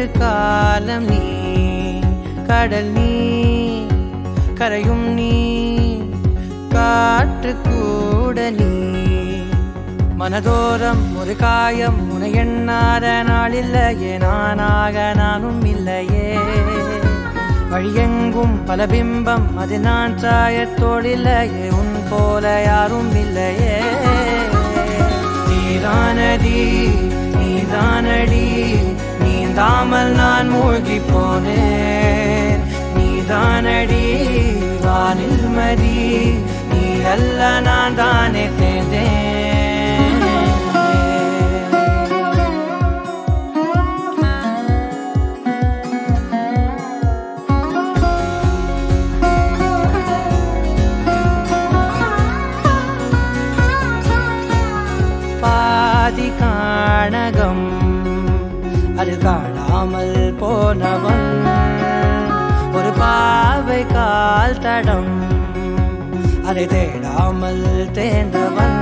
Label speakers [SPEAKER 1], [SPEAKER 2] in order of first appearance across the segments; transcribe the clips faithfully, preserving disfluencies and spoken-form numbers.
[SPEAKER 1] காலம் நீ கடல் நீ கரையும் நீ காற்று கூட நீ மனதோரம் ஒரு காயம் உனை எண்ணாத நாளில்லையே நானாக நானும் இல்லையே வழியெங்கும் பல பிம்பம் அது நான் சாயத்தோடில்லையே உன் போல யாரும் இல்லையே நீதானடி நீதானடி நீந்தாமல் நான் மூழ்கி போனேன் நீதானடி வானில் மதி நீ அல்ல நான் தானே தேர்ந்தேன் பாதி காணகம் அது காணாமல் போனவன் ஒரு பாவை கால் தடம் அதை தேடாமல் தேர்ந்தவன்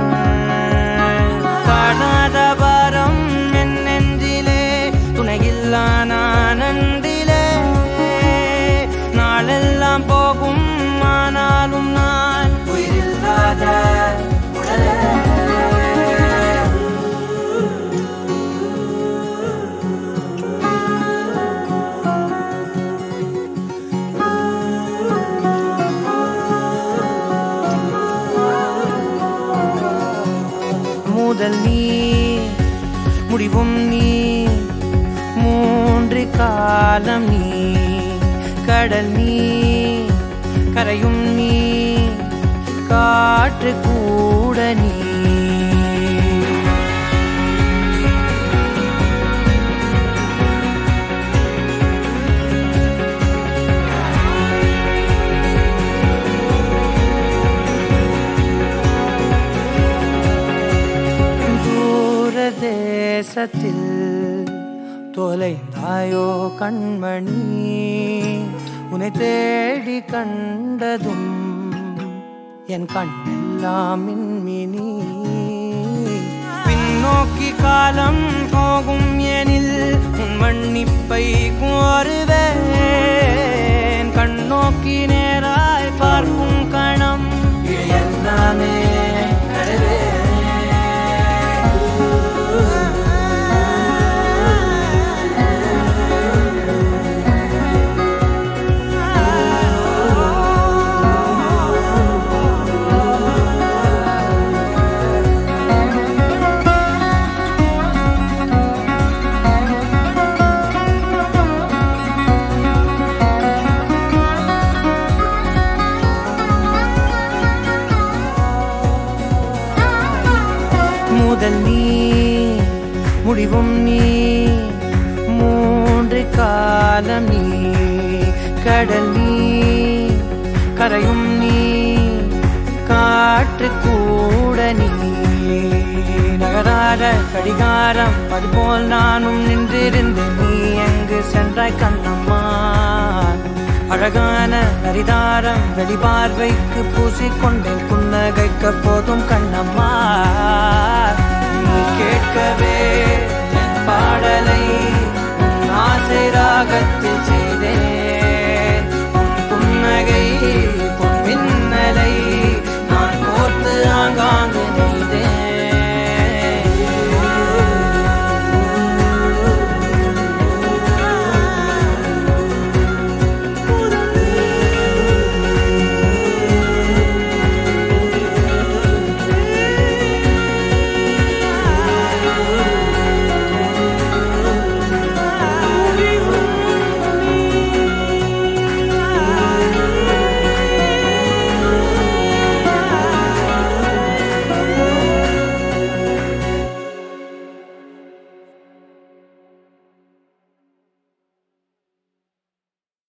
[SPEAKER 1] காணாத பாரம் என் நெஞ்சிலே துணையில்லா நான் அன்றிலே நாளெல்லாம் போகும் ஆனாலும் நான் உயிரில்லாத உடலே முதல் நீ முடிவும் நீ மூன்று காலம் நீ கடல் நீ கரையும் நீ காற்று கூட நீ தேசத்தில் தொலைந்தாயோ கண்மணி உன்னை தேடி கண்டதும் என் கண்ணெல்லாம் மின்மினி பின்னோக்கி காலம் போகும் எனில் உன் மன்னிப்பை கோருவேன் கண்ணோக்கி நேராய் பார்க்கும் கணம் எல்லாமே முதல் நீ முடிவும் நீ மூன்று காலம் நீ கடல் நீ கரையும் நீ காற்று கூட நீ நகராத கடிகாரம் அதுபோல் நானும் நின்றிருந்தேன் நீ எங்கு சென்றாய் கண்ணம்மா அழகான நரிதாரம் வெளிபார்வைக்கு பூசிக்கொண்டேன் புன்னகைக்க போதும் கண்ணம்மா நீ கேட்கவே என் பாடலை